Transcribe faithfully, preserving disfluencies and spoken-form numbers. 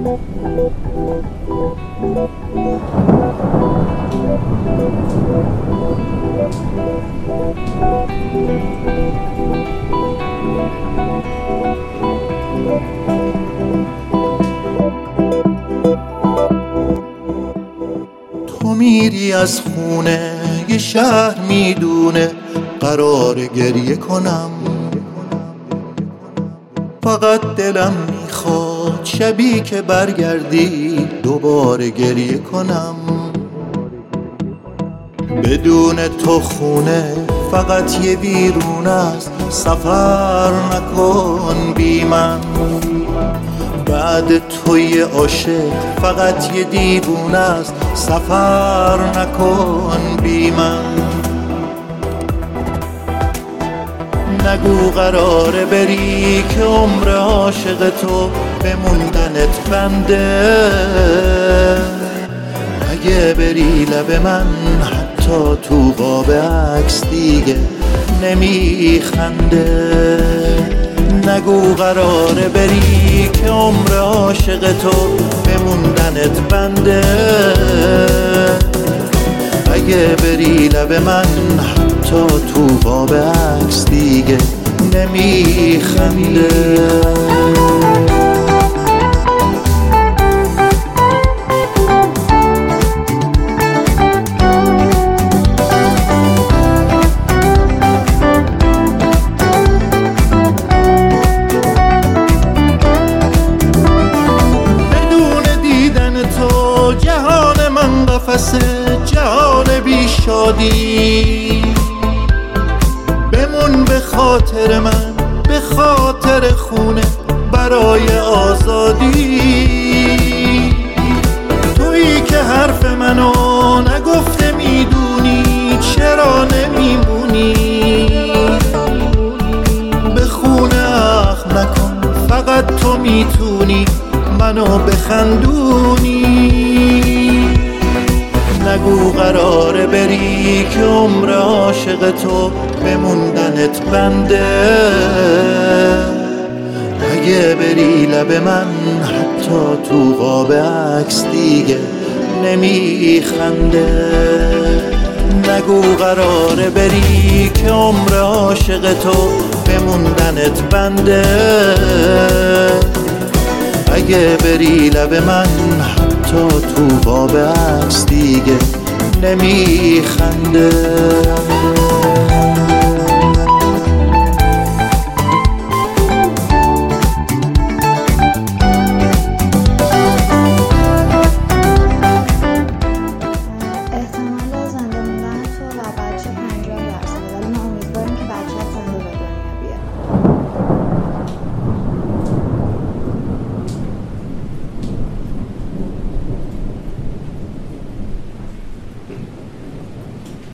تو میری از خونه یه شهر میدونه قرار گریه کنم، فقط دلم میخواد شبی که برگردی دوباره گریه کنم. بدون تو خونه فقط یه ویرون است، سفر نکن بی من. بعد توی عاشق فقط یه دیوونه است، سفر نکن بی من. نگو قراره بری که عمر عاشق تو بموندنت بنده. اگه بری لب من حتی تو قاب عکس دیگه نمیخنده. نگو قراره بری که عمر عاشق تو بموندنت بنده. اگه بری لب من حتی تو قاب عکس دیگه نمیخنده. جهان من قفسه، جهان بی شادی. بمون به خاطر من، به خاطر خونه، برای آزادی. تویی که حرف منو نگفته میدونی چرا نمیمونی. به خونه اخم نکن، فقط تو میتونی منو بخندونی. نگو قراره بری که عمر عاشق تو بموندنت بنده. اگه بری لب من حتی تو قاب عکس دیگه نمیخنده. نگو قراره بری که عمر عاشق تو بموندنت بنده. اگه بری لب من حتی تو قاب عکس دیگه نمیخنده.